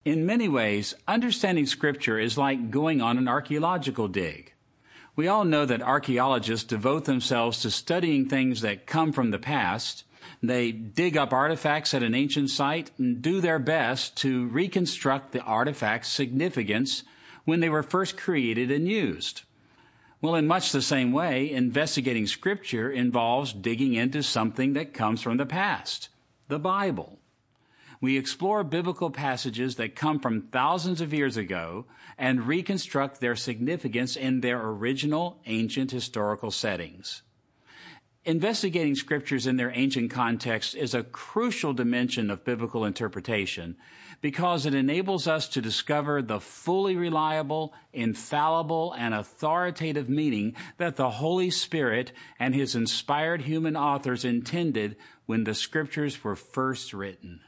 In many ways, understanding Scripture is like going on an archaeological dig. We all know that archaeologists devote themselves to studying things that come from the past. They dig up artifacts at an ancient site and do their best to reconstruct the artifact's significance when they were first created and used. Well, in much the same way, investigating Scripture involves digging into something that comes from the past, the Bible. We explore biblical passages that come from thousands of years ago and reconstruct their significance in their original ancient historical settings. Investigating Scriptures in their ancient context is a crucial dimension of biblical interpretation because it enables us to discover the fully reliable, infallible, and authoritative meaning that the Holy Spirit and His inspired human authors intended when the Scriptures were first written.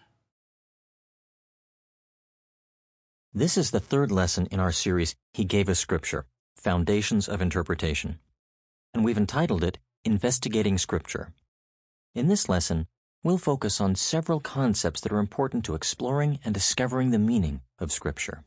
This is the third lesson in our series, He Gave Us Scripture, Foundations of Interpretation. And we've entitled it, Investigating Scripture. In this lesson, we'll focus on several concepts that are important to exploring and discovering the meaning of Scripture.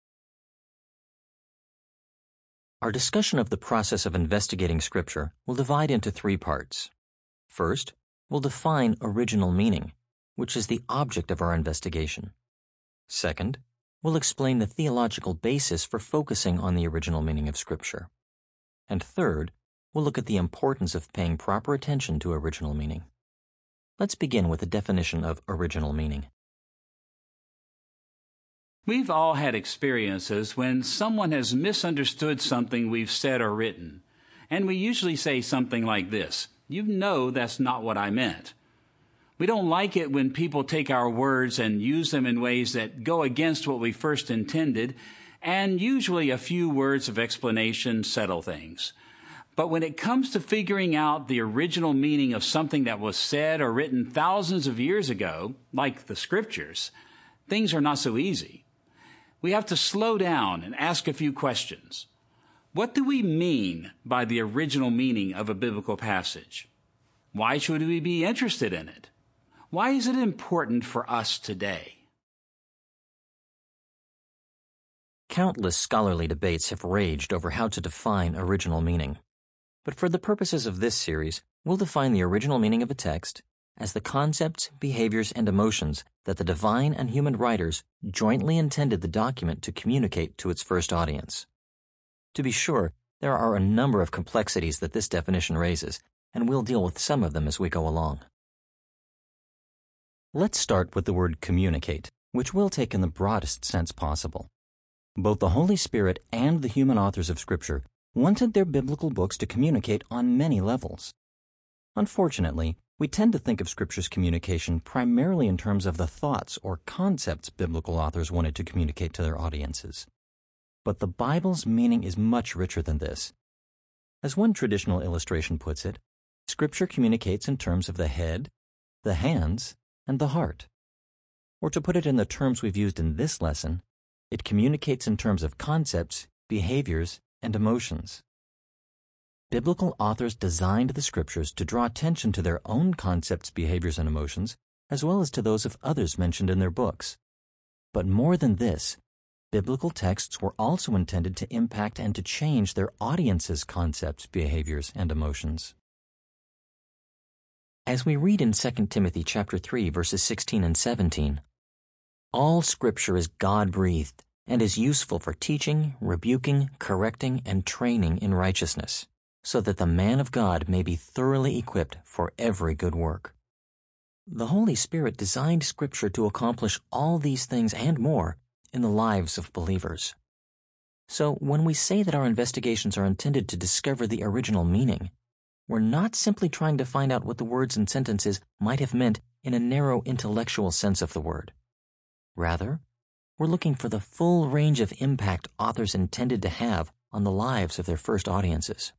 Our discussion of the process of investigating Scripture will divide into three parts. First, we'll define original meaning, which is the object of our investigation. Second, we'll explain the theological basis for focusing on the original meaning of Scripture. And third, we'll look at the importance of paying proper attention to original meaning. Let's begin with a definition of original meaning. We've all had experiences when someone has misunderstood something we've said or written, and we usually say something like this, "You know that's not what I meant." We don't like it when people take our words and use them in ways that go against what we first intended, and usually a few words of explanation settle things. But when it comes to figuring out the original meaning of something that was said or written thousands of years ago, like the Scriptures, things are not so easy. We have to slow down and ask a few questions. What do we mean by the original meaning of a biblical passage? Why should we be interested in it? Why is it important for us today? Countless scholarly debates have raged over how to define original meaning. But for the purposes of this series, we'll define the original meaning of a text as the concepts, behaviors, and emotions that the divine and human writers jointly intended the document to communicate to its first audience. To be sure, there are a number of complexities that this definition raises, and we'll deal with some of them as we go along. Let's start with the word communicate, which we'll take in the broadest sense possible. Both the Holy Spirit and the human authors of Scripture wanted their biblical books to communicate on many levels. Unfortunately, we tend to think of Scripture's communication primarily in terms of the thoughts or concepts biblical authors wanted to communicate to their audiences. But the Bible's meaning is much richer than this. As one traditional illustration puts it, Scripture communicates in terms of the head, the hands, and the heart. Or to put it in the terms we've used in this lesson, it communicates in terms of concepts, behaviors, and emotions. Biblical authors designed the Scriptures to draw attention to their own concepts, behaviors, and emotions, as well as to those of others mentioned in their books. But more than this, biblical texts were also intended to impact and to change their audience's concepts, behaviors, and emotions. As we read in 2 Timothy chapter 3, verses 16 and 17, all Scripture is God-breathed and is useful for teaching, rebuking, correcting, and training in righteousness, so that the man of God may be thoroughly equipped for every good work. The Holy Spirit designed Scripture to accomplish all these things and more in the lives of believers. So when we say that our investigations are intended to discover the original meaning, we're not simply trying to find out what the words and sentences might have meant in a narrow intellectual sense of the word. Rather, we're looking for the full range of impact authors intended to have on the lives of their first audiences.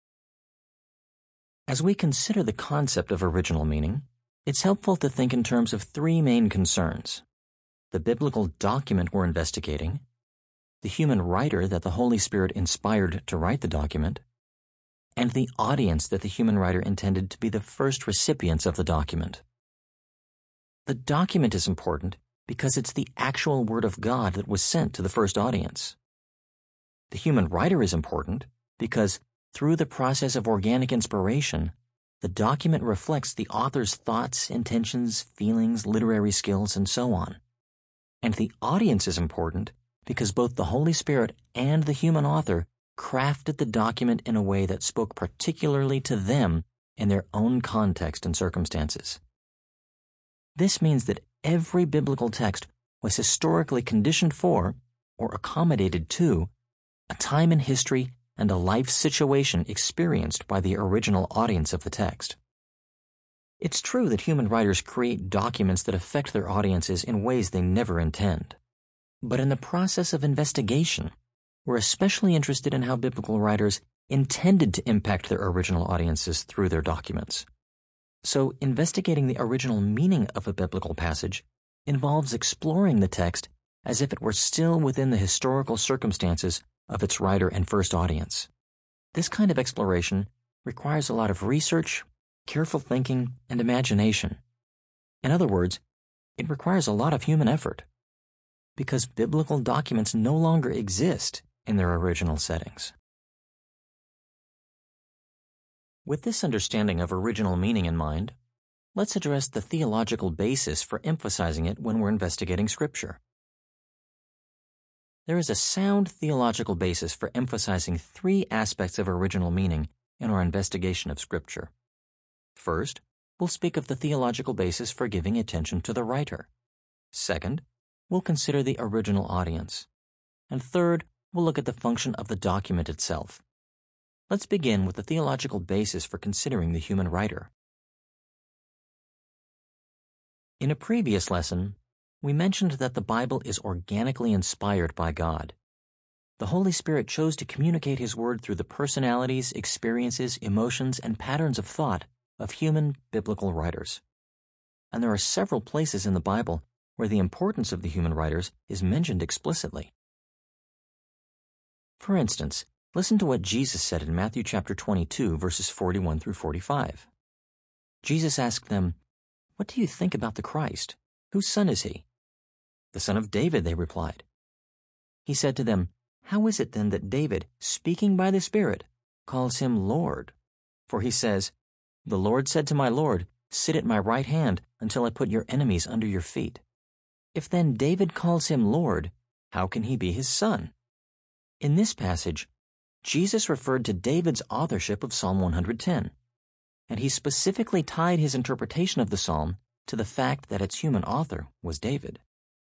As we consider the concept of original meaning, it's helpful to think in terms of three main concerns: the biblical document we're investigating, the human writer that the Holy Spirit inspired to write the document, and the audience that the human writer intended to be the first recipients of the document. The document is important because it's the actual Word of God that was sent to the first audience. The human writer is important because, through the process of organic inspiration, the document reflects the author's thoughts, intentions, feelings, literary skills, and so on. And the audience is important because both the Holy Spirit and the human author crafted the document in a way that spoke particularly to them in their own context and circumstances. This means that every biblical text was historically conditioned for, or accommodated to, a time in history and a life situation experienced by the original audience of the text. It's true that human writers create documents that affect their audiences in ways they never intend. But in the process of investigation, we're especially interested in how biblical writers intended to impact their original audiences through their documents. So, investigating the original meaning of a biblical passage involves exploring the text as if it were still within the historical circumstances of its writer and first audience. This kind of exploration requires a lot of research, careful thinking, and imagination. In other words, it requires a lot of human effort, because biblical documents no longer exist in their original settings. With this understanding of original meaning in mind, let's address the theological basis for emphasizing it when we're investigating Scripture. There is a sound theological basis for emphasizing three aspects of original meaning in our investigation of Scripture. First, we'll speak of the theological basis for giving attention to the writer. Second, we'll consider the original audience. And third, we'll look at the function of the document itself. Let's begin with the theological basis for considering the human writer. In a previous lesson, we mentioned that the Bible is organically inspired by God. The Holy Spirit chose to communicate His Word through the personalities, experiences, emotions, and patterns of thought of human biblical writers. And there are several places in the Bible where the importance of the human writers is mentioned explicitly. For instance, listen to what Jesus said in Matthew chapter 22, verses 41 through 45. Jesus asked them, "What do you think about the Christ? Whose son is he?" "The son of David," they replied. He said to them, "How is it then that David, speaking by the Spirit, calls him Lord? For he says, 'The Lord said to my Lord, sit at my right hand until I put your enemies under your feet.' If then David calls him Lord, how can he be his son?" In this passage, Jesus referred to David's authorship of Psalm 110, and he specifically tied his interpretation of the psalm to the fact that its human author was David.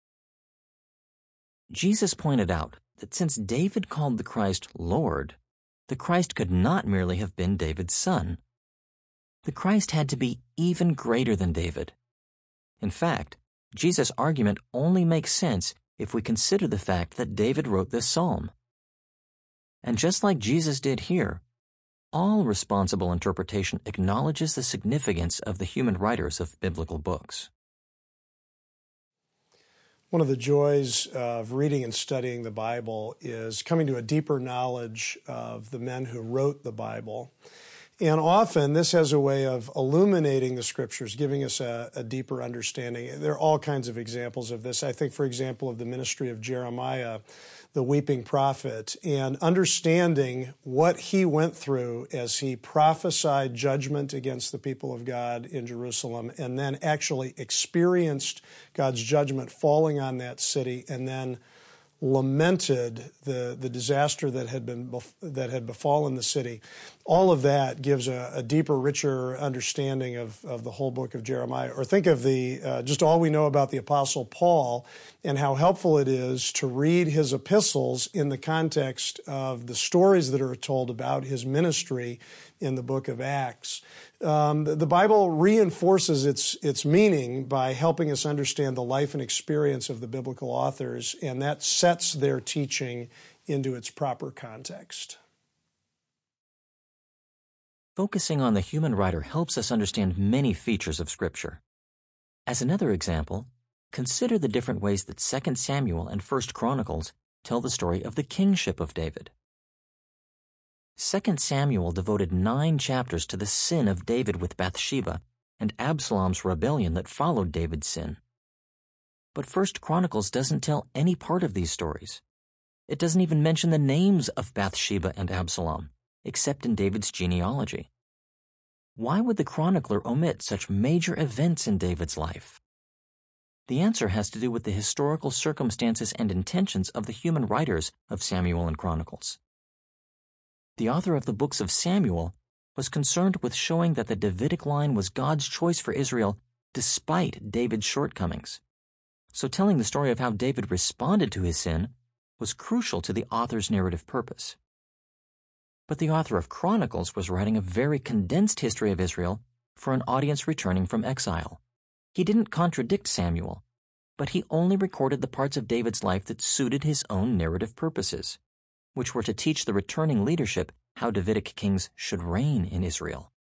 Jesus pointed out that since David called the Christ Lord, the Christ could not merely have been David's son. The Christ had to be even greater than David. In fact, Jesus' argument only makes sense if we consider the fact that David wrote this psalm. And just like Jesus did here, all responsible interpretation acknowledges the significance of the human writers of biblical books. One of the joys of reading and studying the Bible is coming to a deeper knowledge of the men who wrote the Bible. And often this has a way of illuminating the Scriptures, giving us a deeper understanding. There are all kinds of examples of this. I think, for example, of the ministry of Jeremiah, the weeping prophet, and understanding what he went through as he prophesied judgment against the people of God in Jerusalem, and then actually experienced God's judgment falling on that city, and then lamented the disaster that had befallen the city. All of that gives a deeper, richer understanding of the whole book of Jeremiah. Or think of just all we know about the Apostle Paul and how helpful it is to read his epistles in the context of the stories that are told about his ministry in the book of Acts. The Bible reinforces its meaning by helping us understand the life and experience of the biblical authors, and that sets their teaching into its proper context. Focusing on the human writer helps us understand many features of Scripture. As another example, consider the different ways that 2 Samuel and 1 Chronicles tell the story of the kingship of David. 2 Samuel devoted 9 chapters to the sin of David with Bathsheba and Absalom's rebellion that followed David's sin. But First Chronicles doesn't tell any part of these stories. It doesn't even mention the names of Bathsheba and Absalom, except in David's genealogy. Why would the chronicler omit such major events in David's life? The answer has to do with the historical circumstances and intentions of the human writers of Samuel and Chronicles. The author of the books of Samuel was concerned with showing that the Davidic line was God's choice for Israel despite David's shortcomings. So telling the story of how David responded to his sin was crucial to the author's narrative purpose. But the author of Chronicles was writing a very condensed history of Israel for an audience returning from exile. He didn't contradict Samuel, but he only recorded the parts of David's life that suited his own narrative purposes, which were to teach the returning leadership how Davidic kings should reign in Israel.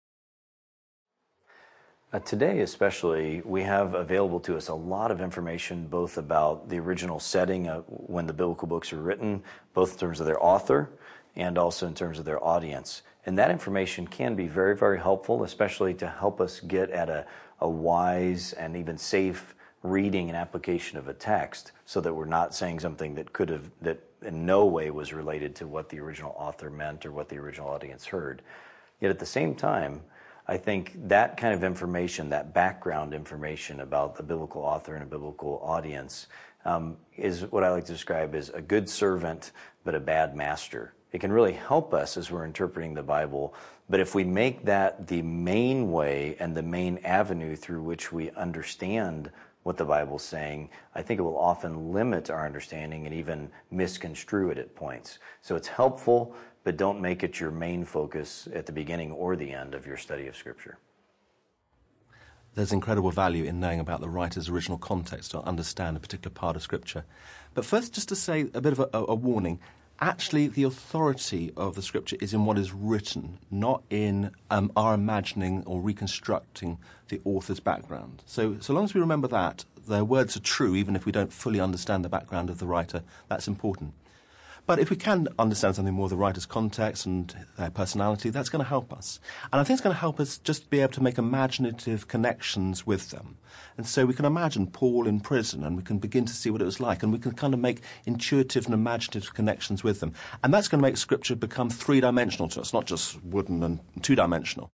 Today especially, we have available to us a lot of information both about the original setting when the biblical books were written, both in terms of their author and also in terms of their audience. And that information can be very, very helpful, especially to help us get at a wise and even safe reading and application of a text so that we're not saying something that in no way was related to what the original author meant or what the original audience heard. Yet at the same time, I think that kind of information, that background information about the biblical author and a biblical audience is what I like to describe as a good servant but a bad master. It can really help us as we're interpreting the Bible, but if we make that the main way and the main avenue through which we understand what the Bible's saying, I think it will often limit our understanding and even misconstrue it at points. So it's helpful, but don't make it your main focus at the beginning or the end of your study of Scripture. There's incredible value in knowing about the writer's original context to understand a particular part of Scripture. But first, just to say a bit of a warning, actually the authority of the Scripture is in what is written, not in our imagining or reconstructing the author's background. So long as we remember that, their words are true even if we don't fully understand the background of the writer, that's important. But if we can understand something more of the writer's context and their personality, that's going to help us. And I think it's going to help us just be able to make imaginative connections with them. And so we can imagine Paul in prison, and we can begin to see what it was like, and we can kind of make intuitive and imaginative connections with them. And that's going to make Scripture become three-dimensional to us, not just wooden and two-dimensional.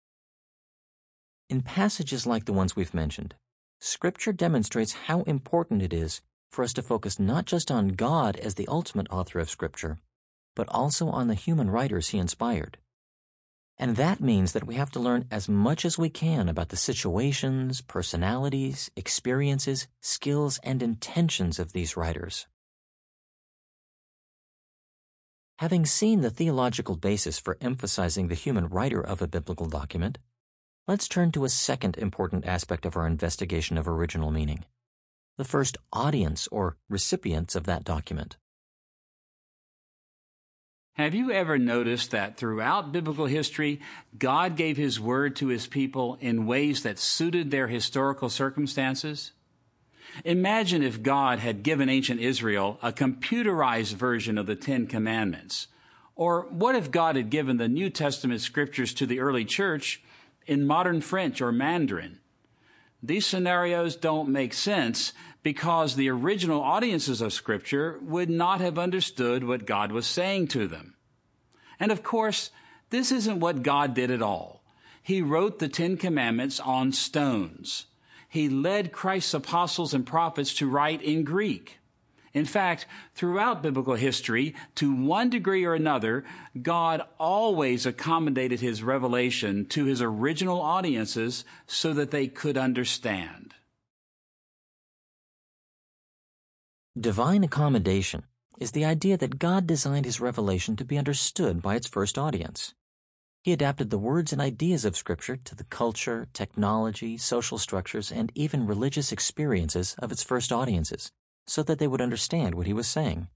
In passages like the ones we've mentioned, Scripture demonstrates how important it is for us to focus not just on God as the ultimate author of Scripture, but also on the human writers he inspired. And that means that we have to learn as much as we can about the situations, personalities, experiences, skills, and intentions of these writers. Having seen the theological basis for emphasizing the human writer of a biblical document, let's turn to a second important aspect of our investigation of original meaning: the first audience or recipients of that document. Have you ever noticed that throughout biblical history, God gave His word to His people in ways that suited their historical circumstances? Imagine if God had given ancient Israel a computerized version of the Ten Commandments. Or what if God had given the New Testament scriptures to the early church in modern French or Mandarin? These scenarios don't make sense because the original audiences of Scripture would not have understood what God was saying to them. And of course, this isn't what God did at all. He wrote the Ten Commandments on stones. He led Christ's apostles and prophets to write in Greek. In fact, throughout biblical history, to one degree or another, God always accommodated His revelation to His original audiences so that they could understand. Divine accommodation is the idea that God designed His revelation to be understood by its first audience. He adapted the words and ideas of Scripture to the culture, technology, social structures, and even religious experiences of its first audiences, so that they would understand what He was saying.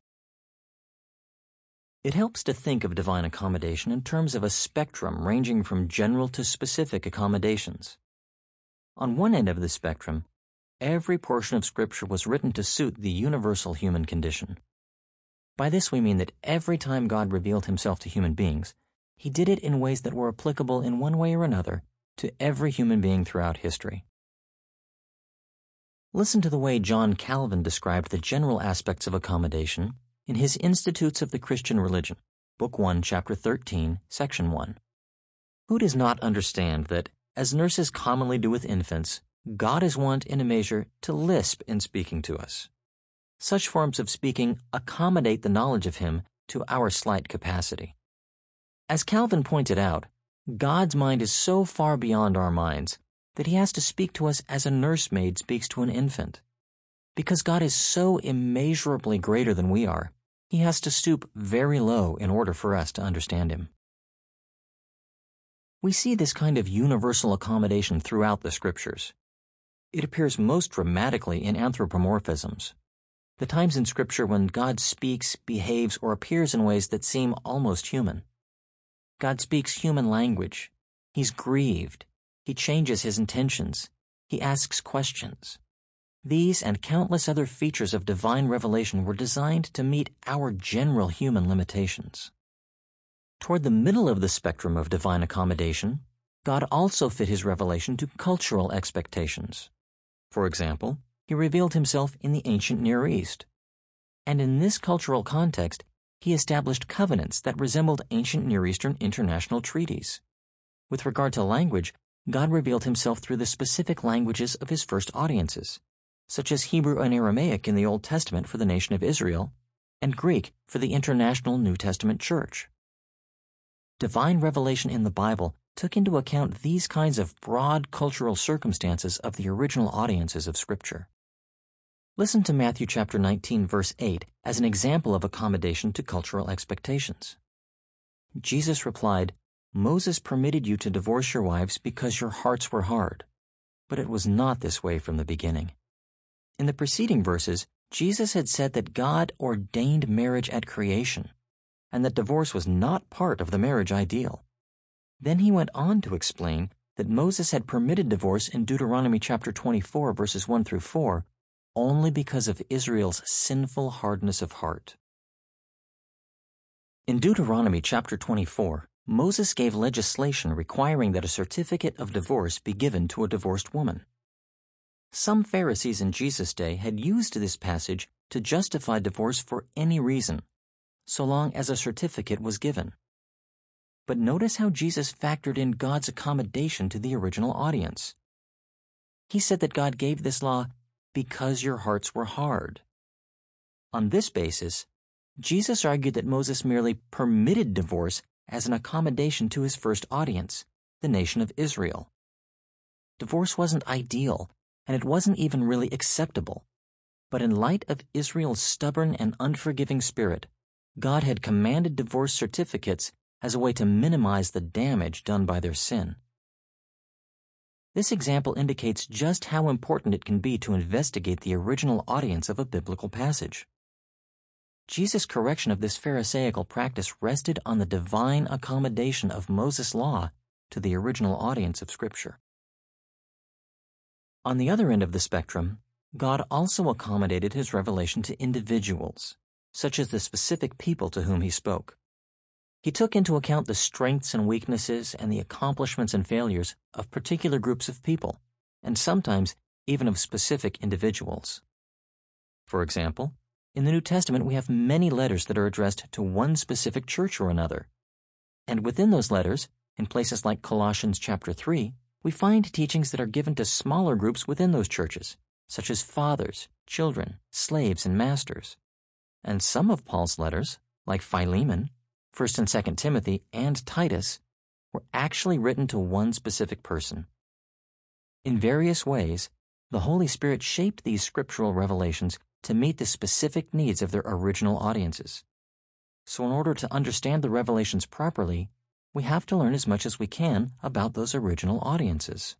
It helps to think of divine accommodation in terms of a spectrum ranging from general to specific accommodations. On one end of the spectrum, every portion of Scripture was written to suit the universal human condition. By this we mean that every time God revealed Himself to human beings, He did it in ways that were applicable in one way or another to every human being throughout history. Listen to the way John Calvin described the general aspects of accommodation in his Institutes of the Christian Religion, Book 1, Chapter 13, Section 1. Who does not understand that, as nurses commonly do with infants, God is wont in a measure to lisp in speaking to us? Such forms of speaking accommodate the knowledge of Him to our slight capacity. As Calvin pointed out, God's mind is so far beyond our minds that He has to speak to us as a nursemaid speaks to an infant. Because God is so immeasurably greater than we are, He has to stoop very low in order for us to understand Him. We see this kind of universal accommodation throughout the Scriptures. It appears most dramatically in anthropomorphisms, the times in Scripture when God speaks, behaves, or appears in ways that seem almost human. God speaks human language. He's grieved. He changes His intentions. He asks questions. These and countless other features of divine revelation were designed to meet our general human limitations. Toward the middle of the spectrum of divine accommodation, God also fit His revelation to cultural expectations. For example, He revealed Himself in the ancient Near East. And in this cultural context, He established covenants that resembled ancient Near Eastern international treaties. With regard to language, God revealed Himself through the specific languages of His first audiences, such as Hebrew and Aramaic in the Old Testament for the nation of Israel, and Greek for the international New Testament church. Divine revelation in the Bible took into account these kinds of broad cultural circumstances of the original audiences of Scripture. Listen to Matthew chapter 19, verse 8 as an example of accommodation to cultural expectations. Jesus replied, "Moses permitted you to divorce your wives because your hearts were hard, but it was not this way from the beginning." In the preceding verses, Jesus had said that God ordained marriage at creation, and that divorce was not part of the marriage ideal. Then He went on to explain that Moses had permitted divorce in Deuteronomy chapter 24, verses 1 through 4, only because of Israel's sinful hardness of heart. In Deuteronomy chapter 24, Moses gave legislation requiring that a certificate of divorce be given to a divorced woman. Some Pharisees in Jesus' day had used this passage to justify divorce for any reason, so long as a certificate was given. But notice how Jesus factored in God's accommodation to the original audience. He said that God gave this law because your hearts were hard. On this basis, Jesus argued that Moses merely permitted divorce as an accommodation to his first audience, the nation of Israel. Divorce wasn't ideal, and it wasn't even really acceptable. But in light of Israel's stubborn and unforgiving spirit, God had commanded divorce certificates as a way to minimize the damage done by their sin. This example indicates just how important it can be to investigate the original audience of a biblical passage. Jesus' correction of this Pharisaical practice rested on the divine accommodation of Moses' law to the original audience of Scripture. On the other end of the spectrum, God also accommodated His revelation to individuals, such as the specific people to whom He spoke. He took into account the strengths and weaknesses and the accomplishments and failures of particular groups of people, and sometimes even of specific individuals. For example, in the New Testament we have many letters that are addressed to one specific church or another. And within those letters, in places like Colossians chapter 3, we find teachings that are given to smaller groups within those churches, such as fathers, children, slaves, and masters. And some of Paul's letters, like Philemon, 1 and 2 Timothy, and Titus, were actually written to one specific person. In various ways, the Holy Spirit shaped these scriptural revelations to meet the specific needs of their original audiences. So in order to understand the revelations properly, we have to learn as much as we can about those original audiences.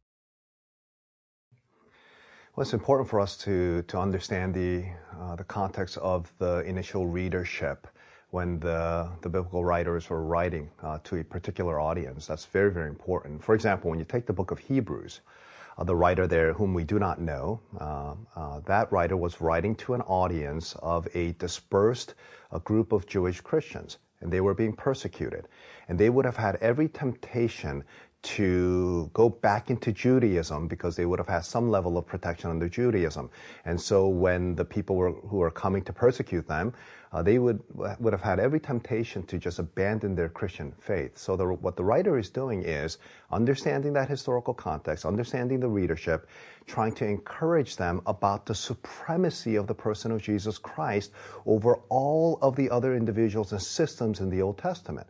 Well, it's important for us to understand the context of the initial readership when the biblical writers were writing to a particular audience. That's very, very important. For example, when you take the book of Hebrews, the writer there, whom we do not know, that writer was writing to an audience of a dispersed group of Jewish Christians, and they were being persecuted. And they would have had every temptation to go back into Judaism because they would have had some level of protection under Judaism. And so when the people who were coming to persecute them, they would have had every temptation to just abandon their Christian faith. So what the writer is doing is understanding that historical context, understanding the readership, trying to encourage them about the supremacy of the person of Jesus Christ over all of the other individuals and systems in the Old Testament.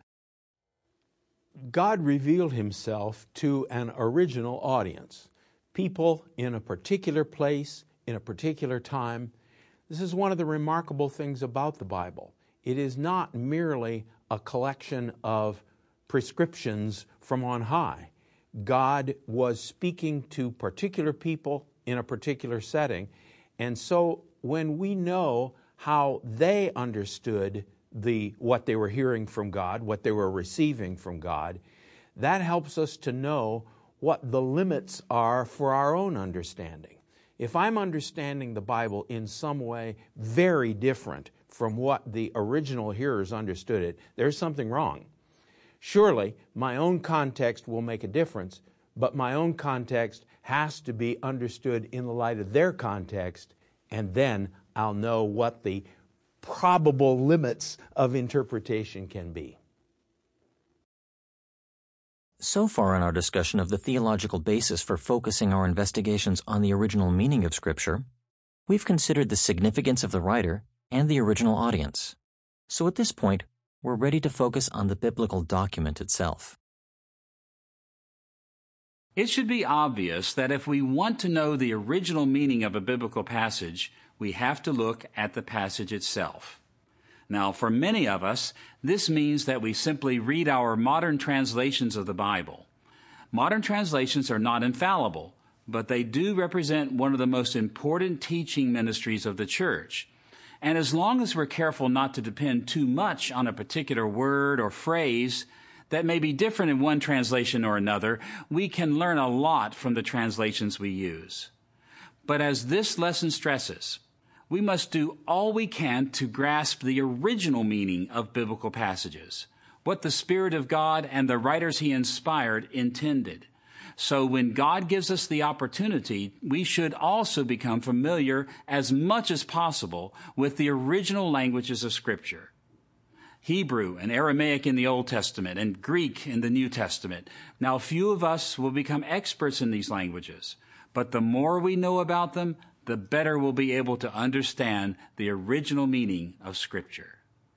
God revealed himself to an original audience, people in a particular place, in a particular time. This is one of the remarkable things about the Bible. It is not merely a collection of prescriptions from on high. God was speaking to particular people in a particular setting, and so when we know how they understood what they were hearing from God, what they were receiving from God, that helps us to know what the limits are for our own understanding. If I'm understanding the Bible in some way very different from what the original hearers understood it, there's something wrong. Surely, my own context will make a difference, but my own context has to be understood in the light of their context, and then I'll know what the probable limits of interpretation can be. So far in our discussion of the theological basis for focusing our investigations on the original meaning of Scripture, we've considered the significance of the writer and the original audience. So at this point, we're ready to focus on the biblical document itself. It should be obvious that if we want to know the original meaning of a biblical passage, we have to look at the passage itself. Now, for many of us, this means that we simply read our modern translations of the Bible. Modern translations are not infallible, but they do represent one of the most important teaching ministries of the church. And as long as we're careful not to depend too much on a particular word or phrase that may be different in one translation or another, we can learn a lot from the translations we use. But as this lesson stresses, we must do all we can to grasp the original meaning of biblical passages, what the Spirit of God and the writers He inspired intended. So when God gives us the opportunity, we should also become familiar as much as possible with the original languages of Scripture. Hebrew and Aramaic in the Old Testament and Greek in the New Testament. Now, few of us will become experts in these languages, but the more we know about them, the better we'll be able to understand the original meaning of Scripture.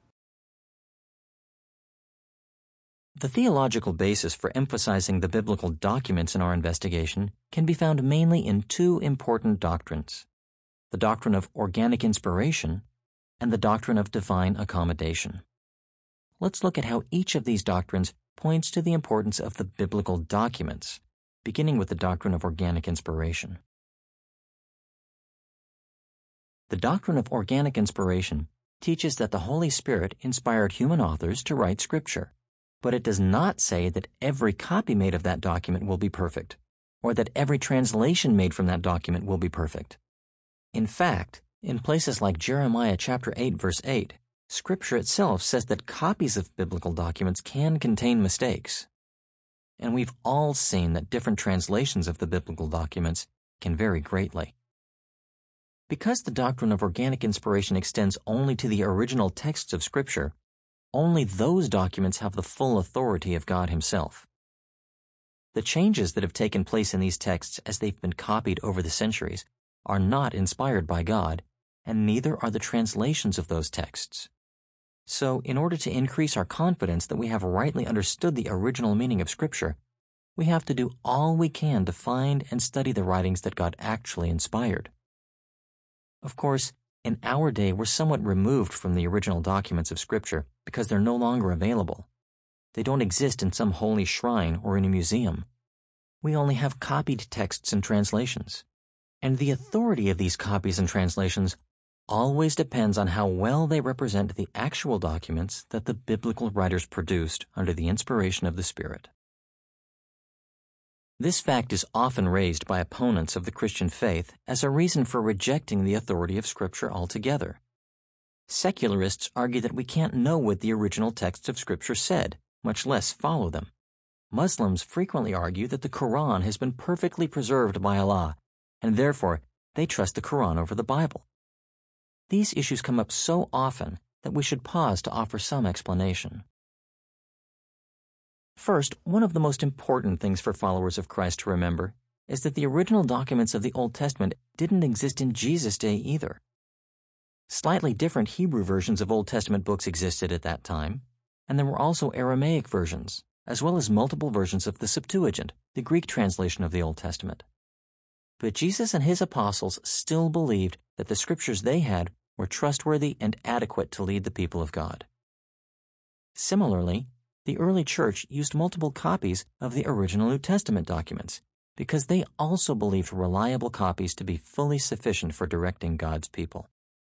The theological basis for emphasizing the biblical documents in our investigation can be found mainly in two important doctrines: the doctrine of organic inspiration and the doctrine of divine accommodation. Let's look at how each of these doctrines points to the importance of the biblical documents, beginning with the doctrine of organic inspiration. The doctrine of organic inspiration teaches that the Holy Spirit inspired human authors to write Scripture, but it does not say that every copy made of that document will be perfect, or that every translation made from that document will be perfect. In fact, in places like Jeremiah chapter 8, verse 8, Scripture itself says that copies of biblical documents can contain mistakes. And we've all seen that different translations of the biblical documents can vary greatly. Because the doctrine of organic inspiration extends only to the original texts of Scripture, only those documents have the full authority of God Himself. The changes that have taken place in these texts as they've been copied over the centuries are not inspired by God, and neither are the translations of those texts. So, in order to increase our confidence that we have rightly understood the original meaning of Scripture, we have to do all we can to find and study the writings that God actually inspired. Of course, in our day, we're somewhat removed from the original documents of Scripture because they're no longer available. They don't exist in some holy shrine or in a museum. We only have copied texts and translations. And the authority of these copies and translations always depends on how well they represent the actual documents that the biblical writers produced under the inspiration of the Spirit. This fact is often raised by opponents of the Christian faith as a reason for rejecting the authority of Scripture altogether. Secularists argue that we can't know what the original texts of Scripture said, much less follow them. Muslims frequently argue that the Quran has been perfectly preserved by Allah, and therefore they trust the Quran over the Bible. These issues come up so often that we should pause to offer some explanation. First, one of the most important things for followers of Christ to remember is that the original documents of the Old Testament didn't exist in Jesus' day either. Slightly different Hebrew versions of Old Testament books existed at that time, and there were also Aramaic versions, as well as multiple versions of the Septuagint, the Greek translation of the Old Testament. But Jesus and his apostles still believed that the scriptures they had were trustworthy and adequate to lead the people of God. Similarly, the early church used multiple copies of the original New Testament documents because they also believed reliable copies to be fully sufficient for directing God's people.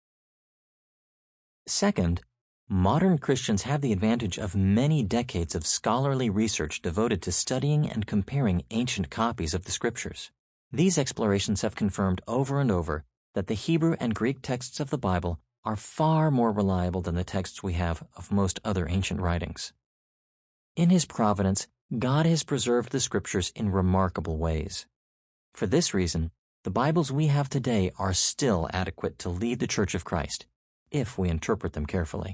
Second, modern Christians have the advantage of many decades of scholarly research devoted to studying and comparing ancient copies of the Scriptures. These explorations have confirmed over and over that the Hebrew and Greek texts of the Bible are far more reliable than the texts we have of most other ancient writings. In His providence, God has preserved the Scriptures in remarkable ways. For this reason, the Bibles we have today are still adequate to lead the Church of Christ, if we interpret them carefully.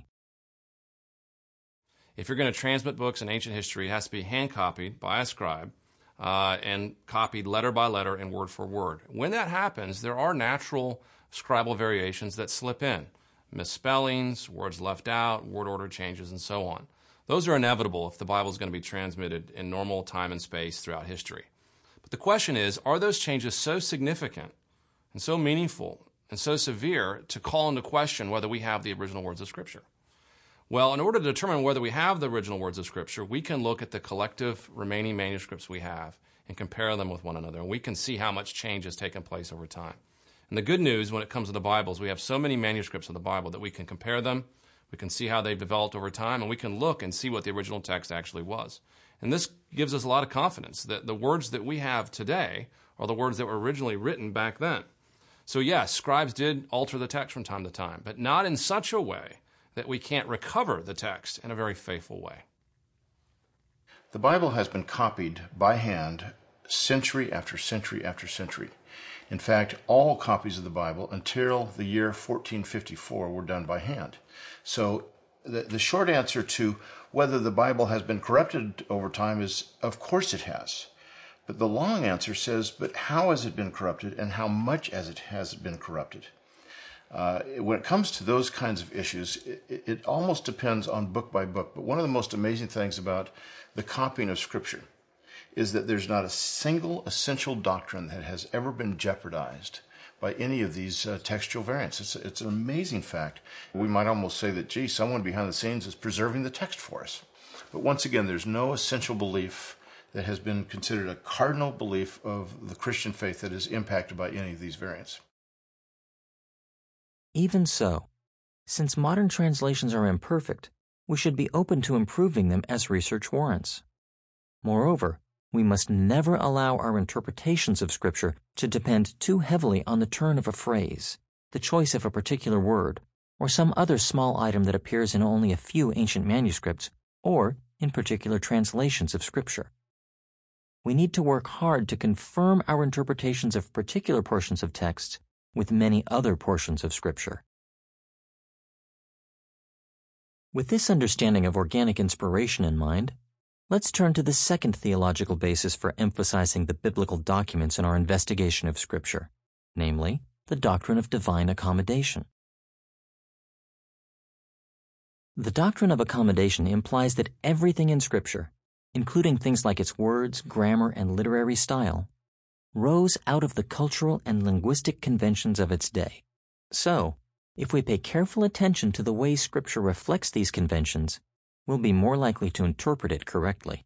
If you're going to transmit books in ancient history, it has to be hand-copied by a scribe and copied letter by letter and word for word. When that happens, there are natural scribal variations that slip in. Misspellings, words left out, word order changes, and so on. Those are inevitable if the Bible is going to be transmitted in normal time and space throughout history. But the question is, are those changes so significant and so meaningful and so severe to call into question whether we have the original words of Scripture? Well, in order to determine whether we have the original words of Scripture, we can look at the collective remaining manuscripts we have and compare them with one another, and we can see how much change has taken place over time. And the good news when it comes to the Bible is we have so many manuscripts of the Bible that we can compare them, we can see how they've developed over time, and we can look and see what the original text actually was. And this gives us a lot of confidence that the words that we have today are the words that were originally written back then. So yes, scribes did alter the text from time to time, but not in such a way that we can't recover the text in a very faithful way. The Bible has been copied by hand century after century after century. In fact, all copies of the Bible until the year 1454 were done by hand. So the short answer to whether the Bible has been corrupted over time is, of course it has. But the long answer says, but how has it been corrupted and how much as it has been corrupted? When it comes to those kinds of issues, it almost depends on book by book. But one of the most amazing things about the copying of Scripture is that there's not a single essential doctrine that has ever been jeopardized by any of these textual variants. It's an amazing fact. We might almost say that, gee, someone behind the scenes is preserving the text for us. But once again, there's no essential belief that has been considered a cardinal belief of the Christian faith that is impacted by any of these variants. Even so, since modern translations are imperfect, we should be open to improving them as research warrants. Moreover, we must never allow our interpretations of Scripture to depend too heavily on the turn of a phrase, the choice of a particular word, or some other small item that appears in only a few ancient manuscripts or in particular translations of Scripture. We need to work hard to confirm our interpretations of particular portions of texts with many other portions of Scripture. With this understanding of organic inspiration in mind, let's turn to the second theological basis for emphasizing the biblical documents in our investigation of Scripture, namely, the doctrine of divine accommodation. The doctrine of accommodation implies that everything in Scripture, including things like its words, grammar, and literary style, rose out of the cultural and linguistic conventions of its day. So, if we pay careful attention to the way Scripture reflects these conventions, we'll be more likely to interpret it correctly.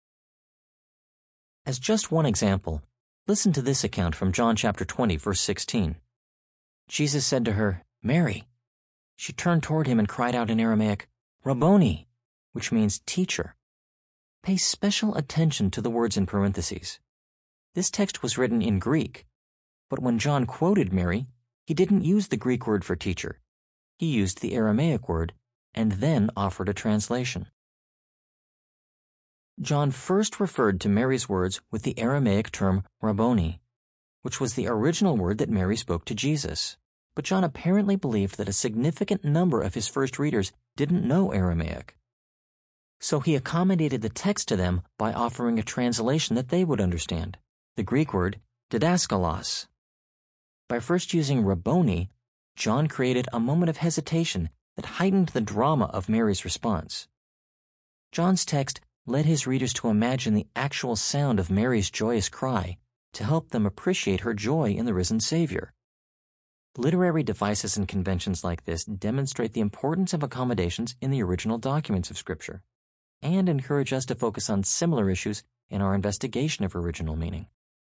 As just one example, listen to this account from John chapter 20, verse 16. Jesus said to her, "Mary." She turned toward him and cried out in Aramaic, "Rabboni," which means teacher. Pay special attention to the words in parentheses. This text was written in Greek, but when John quoted Mary, he didn't use the Greek word for teacher. He used the Aramaic word and then offered a translation. John first referred to Mary's words with the Aramaic term Rabboni, which was the original word that Mary spoke to Jesus. But John apparently believed that a significant number of his first readers didn't know Aramaic. So he accommodated the text to them by offering a translation that they would understand, the Greek word didaskalos. By first using Rabboni, John created a moment of hesitation that heightened the drama of Mary's response. John's text led his readers to imagine the actual sound of Mary's joyous cry to help them appreciate her joy in the risen Savior. Literary devices and conventions like this demonstrate the importance of accommodations in the original documents of Scripture and encourage us to focus on similar issues in our investigation of original meaning.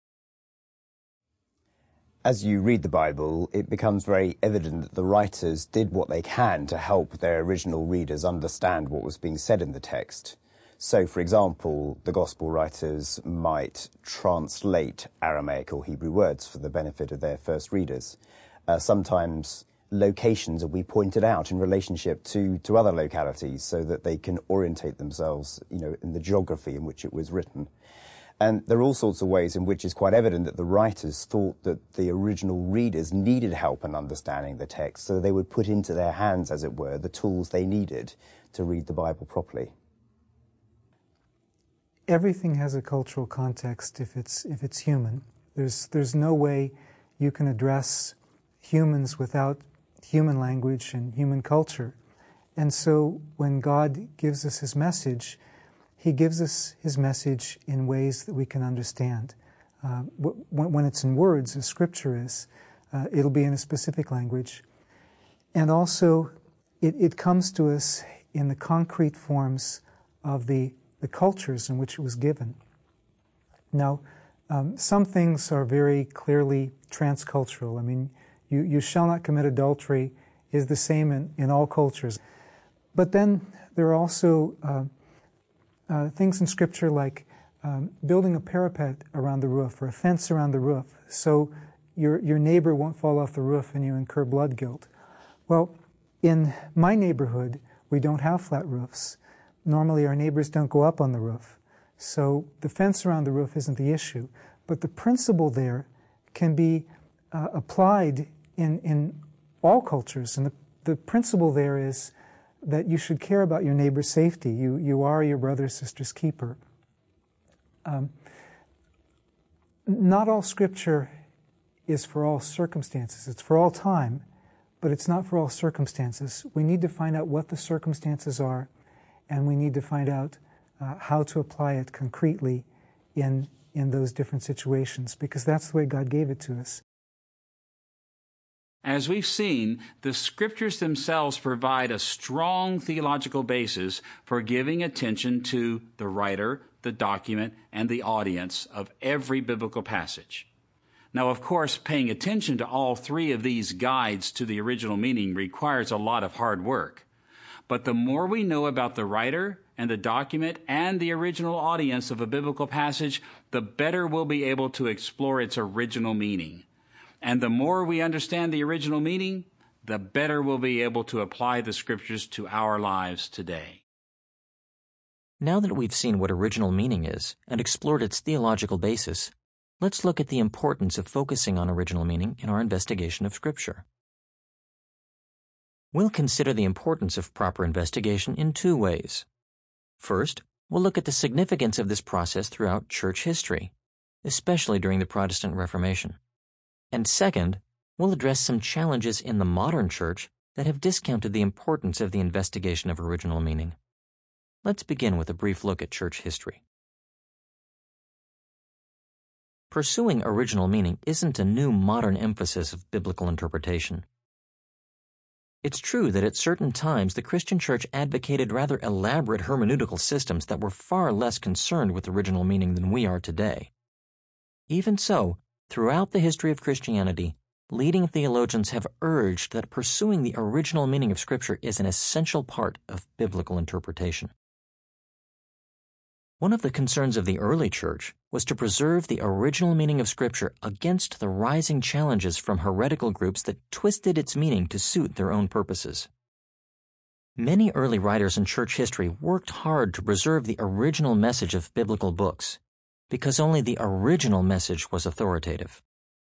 As you read the Bible, it becomes very evident that the writers did what they can to help their original readers understand what was being said in the text. So, for example, the Gospel writers might translate Aramaic or Hebrew words for the benefit of their first readers. Sometimes locations will be pointed out in relationship to other localities so that they can orientate themselves, in the geography in which it was written. And there are all sorts of ways in which it's quite evident that the writers thought that the original readers needed help in understanding the text, so they would put into their hands, as it were, the tools they needed to read the Bible properly. Everything has a cultural context if it's human. There's no way you can address humans without human language and human culture. And so when God gives us His message, He gives us His message in ways that we can understand. When it's in words, as Scripture is, it'll be in a specific language. And also, it comes to us in the concrete forms of the cultures in which it was given. Now, some things are very clearly transcultural. I mean, you shall not commit adultery is the same in all cultures. But then there are also things in Scripture like building a parapet around the roof or a fence around the roof so your neighbor won't fall off the roof and you incur blood guilt. Well, in my neighborhood, we don't have flat roofs. Normally our neighbors don't go up on the roof. So the fence around the roof isn't the issue. But the principle there can be applied in all cultures. And the principle there is that you should care about your neighbor's safety. You are your brother or sister's keeper. Not all Scripture is for all circumstances. It's for all time, but it's not for all circumstances. We need to find out what the circumstances are, and we need to find out how to apply it concretely in those different situations, because that's the way God gave it to us. As we've seen, the Scriptures themselves provide a strong theological basis for giving attention to the writer, the document, and the audience of every biblical passage. Now, of course, paying attention to all three of these guides to the original meaning requires a lot of hard work. But the more we know about the writer and the document and the original audience of a biblical passage, the better we'll be able to explore its original meaning. And the more we understand the original meaning, the better we'll be able to apply the Scriptures to our lives today. Now that we've seen what original meaning is and explored its theological basis, let's look at the importance of focusing on original meaning in our investigation of Scripture. We'll consider the importance of proper investigation in two ways. First, we'll look at the significance of this process throughout church history, especially during the Protestant Reformation. And second, we'll address some challenges in the modern church that have discounted the importance of the investigation of original meaning. Let's begin with a brief look at church history. Pursuing original meaning isn't a new modern emphasis of biblical interpretation. It's true that at certain times the Christian church advocated rather elaborate hermeneutical systems that were far less concerned with original meaning than we are today. Even so, throughout the history of Christianity, leading theologians have urged that pursuing the original meaning of Scripture is an essential part of biblical interpretation. One of the concerns of the early church was to preserve the original meaning of Scripture against the rising challenges from heretical groups that twisted its meaning to suit their own purposes. Many early writers in church history worked hard to preserve the original message of biblical books, because only the original message was authoritative.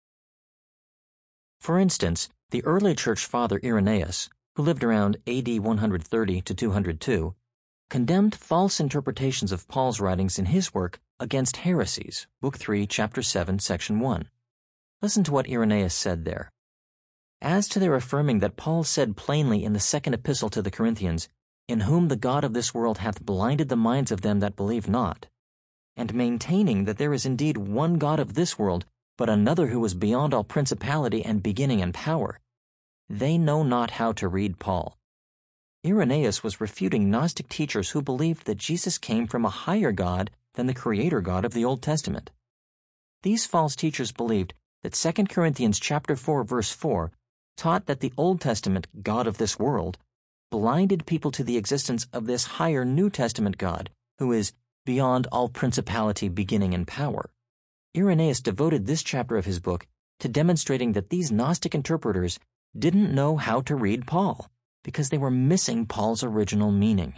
For instance, the early church father Irenaeus, who lived around AD 130 to 202, condemned false interpretations of Paul's writings in his work Against Heresies, Book 3, Chapter 7, Section 1. Listen to what Irenaeus said there. As to their affirming that Paul said plainly in the second epistle to the Corinthians, In whom the God of this world hath blinded the minds of them that believe not, and maintaining that there is indeed one God of this world, but another who is beyond all principality and beginning and power, they know not how to read Paul. Irenaeus was refuting Gnostic teachers who believed that Jesus came from a higher God than the Creator God of the Old Testament. These false teachers believed that 2 Corinthians chapter 4, verse 4 taught that the Old Testament God of this world blinded people to the existence of this higher New Testament God, who is beyond all principality, beginning, and power. Irenaeus devoted this chapter of his book to demonstrating that these Gnostic interpreters didn't know how to read Paul, because they were missing Paul's original meaning.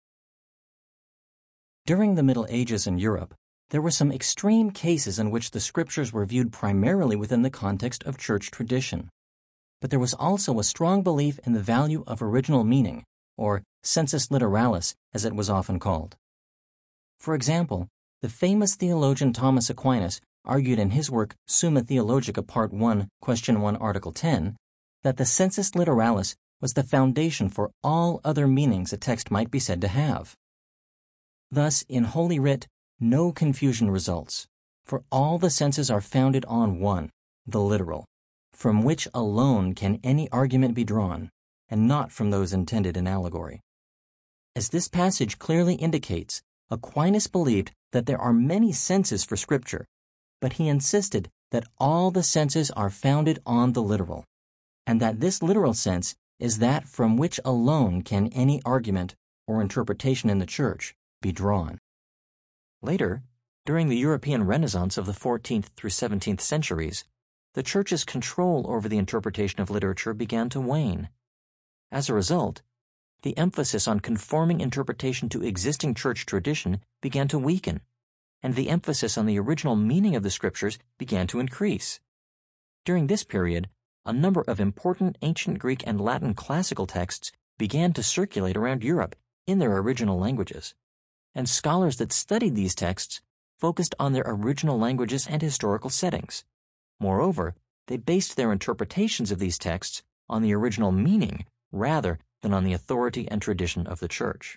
During the Middle Ages in Europe, there were some extreme cases in which the Scriptures were viewed primarily within the context of church tradition. But there was also a strong belief in the value of original meaning, or sensus literalis, as it was often called. For example, the famous theologian Thomas Aquinas argued in his work Summa Theologica Part 1, Question 1, Article 10, that the sensus literalis was the foundation for all other meanings a text might be said to have. Thus, in Holy Writ, no confusion results, for all the senses are founded on one, the literal, from which alone can any argument be drawn, and not from those intended in allegory. As this passage clearly indicates, Aquinas believed that there are many senses for Scripture, but he insisted that all the senses are founded on the literal, and that this literal sense is that from which alone can any argument or interpretation in the Church be drawn. Later, during the European Renaissance of the 14th through 17th centuries, the Church's control over the interpretation of literature began to wane. As a result, the emphasis on conforming interpretation to existing church tradition began to weaken, and the emphasis on the original meaning of the Scriptures began to increase. During this period, a number of important ancient Greek and Latin classical texts began to circulate around Europe in their original languages, and scholars that studied these texts focused on their original languages and historical settings. Moreover, they based their interpretations of these texts on the original meaning rather than on the authority and tradition of the Church.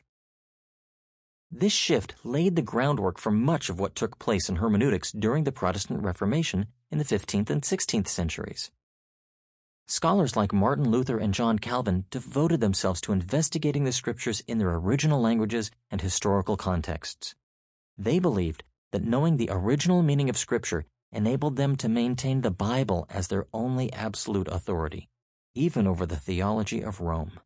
This shift laid the groundwork for much of what took place in hermeneutics during the Protestant Reformation in the 15th and 16th centuries. Scholars like Martin Luther and John Calvin devoted themselves to investigating the Scriptures in their original languages and historical contexts. They believed that knowing the original meaning of Scripture enabled them to maintain the Bible as their only absolute authority, even over the theology of Rome.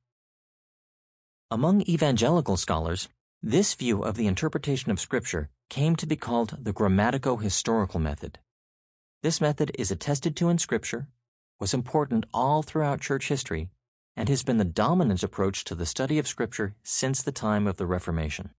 Among evangelical scholars, this view of the interpretation of Scripture came to be called the grammatico-historical method. This method is attested to in Scripture, was important all throughout church history, and has been the dominant approach to the study of Scripture since the time of the Reformation.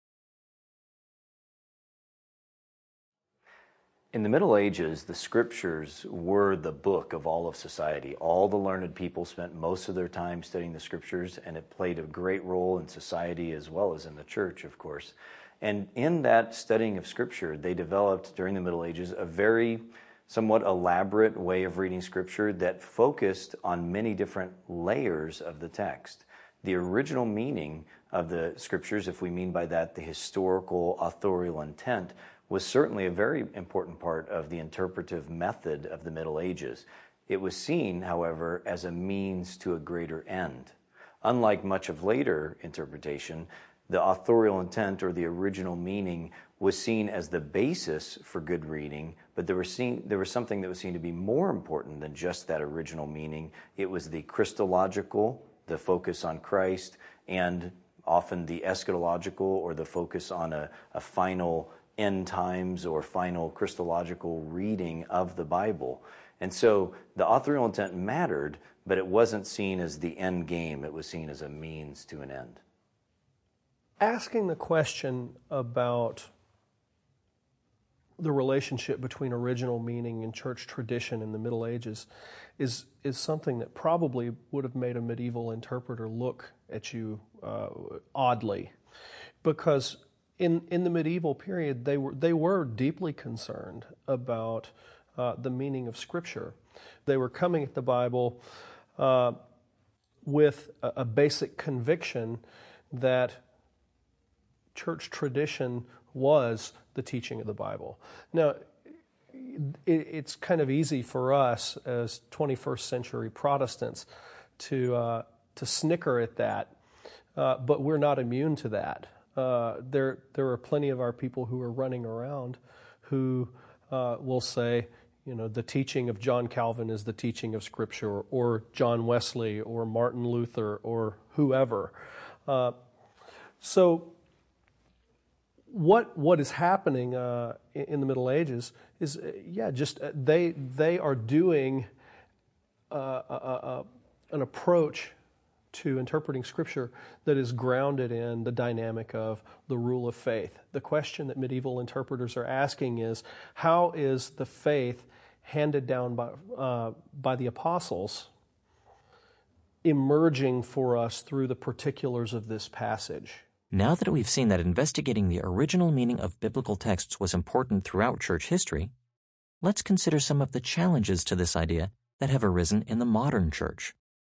In the Middle Ages, the Scriptures were the book of all of society. All the learned people spent most of their time studying the Scriptures, and it played a great role in society as well as in the church, of course. And in that studying of Scripture, they developed during the Middle Ages a very somewhat elaborate way of reading Scripture that focused on many different layers of the text. The original meaning of the Scriptures, if we mean by that the historical authorial intent, was certainly a very important part of the interpretive method of the Middle Ages. It was seen, however, as a means to a greater end. Unlike much of later interpretation, the authorial intent or the original meaning was seen as the basis for good reading, but there was something that was seen to be more important than just that original meaning. It was the Christological, the focus on Christ, and often the eschatological, or the focus on a final end times or final Christological reading of the Bible. And so the authorial intent mattered, but it wasn't seen as the end game. It was seen as a means to an end. Asking the question about the relationship between original meaning and church tradition in the Middle Ages is something that probably would have made a medieval interpreter look at you oddly, because in the medieval period they were deeply concerned about the meaning of Scripture. They were coming at the Bible with a basic conviction that church tradition was the teaching of the Bible. Now, it's kind of easy for us as 21st century Protestants to snicker at that, but we're not immune to that. There are plenty of our people who are running around who will say, the teaching of John Calvin is the teaching of Scripture, or John Wesley, or Martin Luther, or whoever. So what is happening in the Middle Ages is, they are doing an approach to interpreting Scripture that is grounded in the dynamic of the rule of faith. The question that medieval interpreters are asking is, how is the faith handed down by the apostles emerging for us through the particulars of this passage? Now that we've seen that investigating the original meaning of biblical texts was important throughout church history, let's consider some of the challenges to this idea that have arisen in the modern church.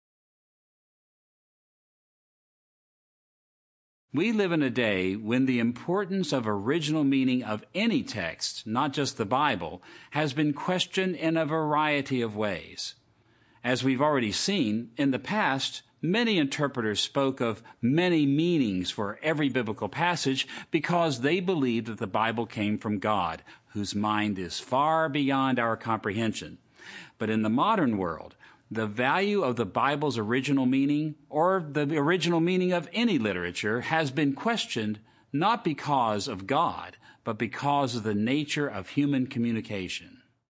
We live in a day when the importance of original meaning of any text, not just the Bible, has been questioned in a variety of ways. As we've already seen, in the past, many interpreters spoke of many meanings for every biblical passage because they believed that the Bible came from God, whose mind is far beyond our comprehension. But in the modern world, the value of the Bible's original meaning, or the original meaning of any literature, has been questioned not because of God, but because of the nature of human communication.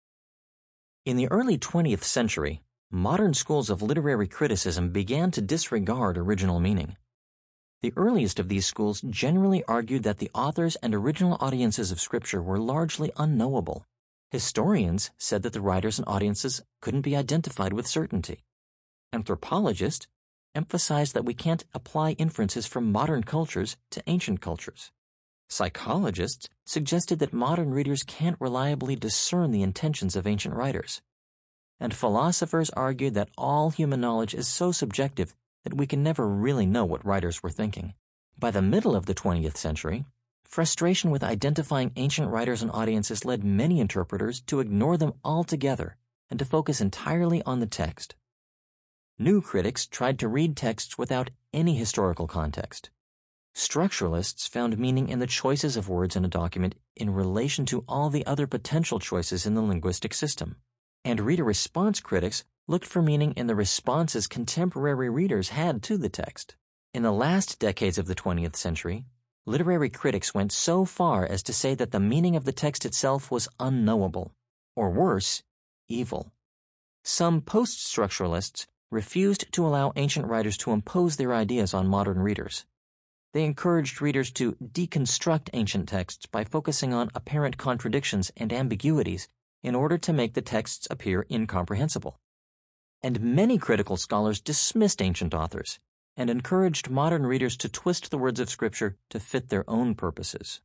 In the early 20th century, modern schools of literary criticism began to disregard original meaning. The earliest of these schools generally argued that the authors and original audiences of Scripture were largely unknowable. Historians said that the writers and audiences couldn't be identified with certainty. Anthropologists emphasized that we can't apply inferences from modern cultures to ancient cultures. Psychologists suggested that modern readers can't reliably discern the intentions of ancient writers. And philosophers argued that all human knowledge is so subjective that we can never really know what writers were thinking. By the middle of the 20th century, frustration with identifying ancient writers and audiences led many interpreters to ignore them altogether and to focus entirely on the text. New critics tried to read texts without any historical context. Structuralists found meaning in the choices of words in a document in relation to all the other potential choices in the linguistic system. And reader response critics looked for meaning in the responses contemporary readers had to the text. In the last decades of the 20th century, literary critics went so far as to say that the meaning of the text itself was unknowable, or worse, evil. Some post-structuralists refused to allow ancient writers to impose their ideas on modern readers. They encouraged readers to deconstruct ancient texts by focusing on apparent contradictions and ambiguities in order to make the texts appear incomprehensible. And many critical scholars dismissed ancient authors and encouraged modern readers to twist the words of Scripture to fit their own purposes.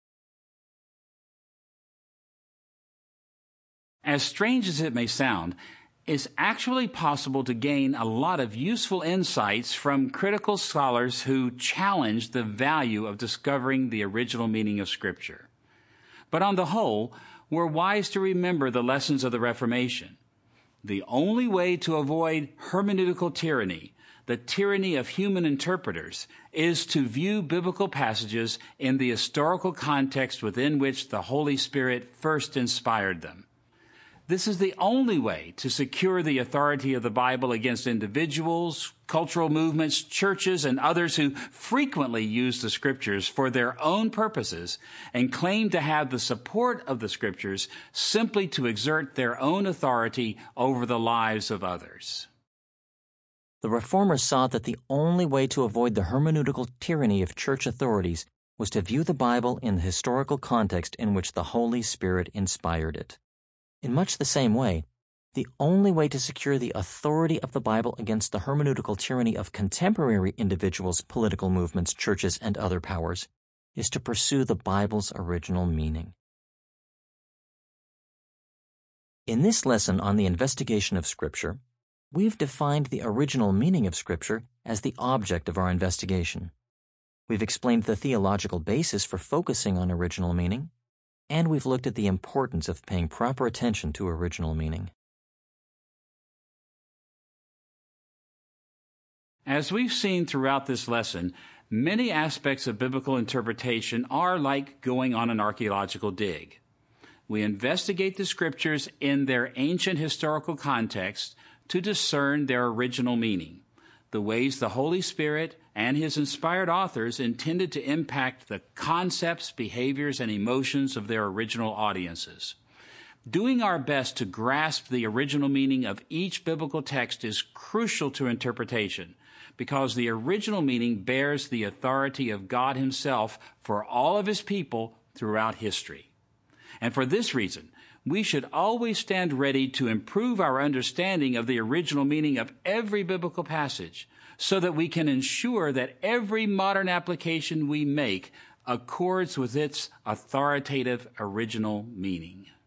As strange as it may sound, it's actually possible to gain a lot of useful insights from critical scholars who challenge the value of discovering the original meaning of Scripture. But on the whole, we're wise to remember the lessons of the Reformation. The only way to avoid hermeneutical tyranny, the tyranny of human interpreters, is to view biblical passages in the historical context within which the Holy Spirit first inspired them. This is the only way to secure the authority of the Bible against individuals, cultural movements, churches, and others who frequently use the Scriptures for their own purposes and claim to have the support of the Scriptures simply to exert their own authority over the lives of others. The Reformers saw that the only way to avoid the hermeneutical tyranny of church authorities was to view the Bible in the historical context in which the Holy Spirit inspired it. In much the same way, the only way to secure the authority of the Bible against the hermeneutical tyranny of contemporary individuals, political movements, churches, and other powers is to pursue the Bible's original meaning. In this lesson on the investigation of Scripture, we've defined the original meaning of Scripture as the object of our investigation. We've explained the theological basis for focusing on original meaning, and we've looked at the importance of paying proper attention to original meaning. As we've seen throughout this lesson, many aspects of biblical interpretation are like going on an archaeological dig. We investigate the Scriptures in their ancient historical context to discern their original meaning, the ways the Holy Spirit and His inspired authors intended to impact the concepts, behaviors, and emotions of their original audiences. Doing our best to grasp the original meaning of each biblical text is crucial to interpretation, because the original meaning bears the authority of God Himself for all of His people throughout history. And for this reason, we should always stand ready to improve our understanding of the original meaning of every biblical passage, so that we can ensure that every modern application we make accords with its authoritative original meaning.